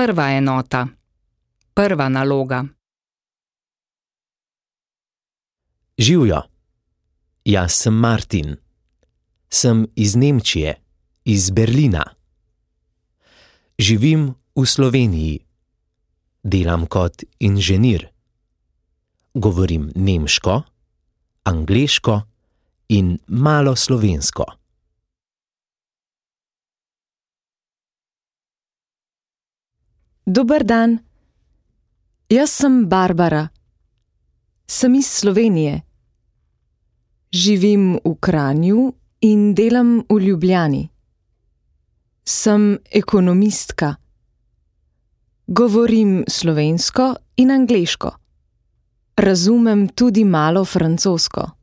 Prva enota. Prva naloga. Živjo. Jaz sem Martin. Sem iz Nemčije, iz Berlina. Živim v Sloveniji. Delam kot inženir. Govorim nemško, angleško in malo slovensko. Dober dan. Jaz sem Barbara. Sem iz Slovenije. Živim v Kranju in delam v Ljubljani. Sem ekonomistka. Govorim slovensko in angleško. Razumem tudi malo francosko.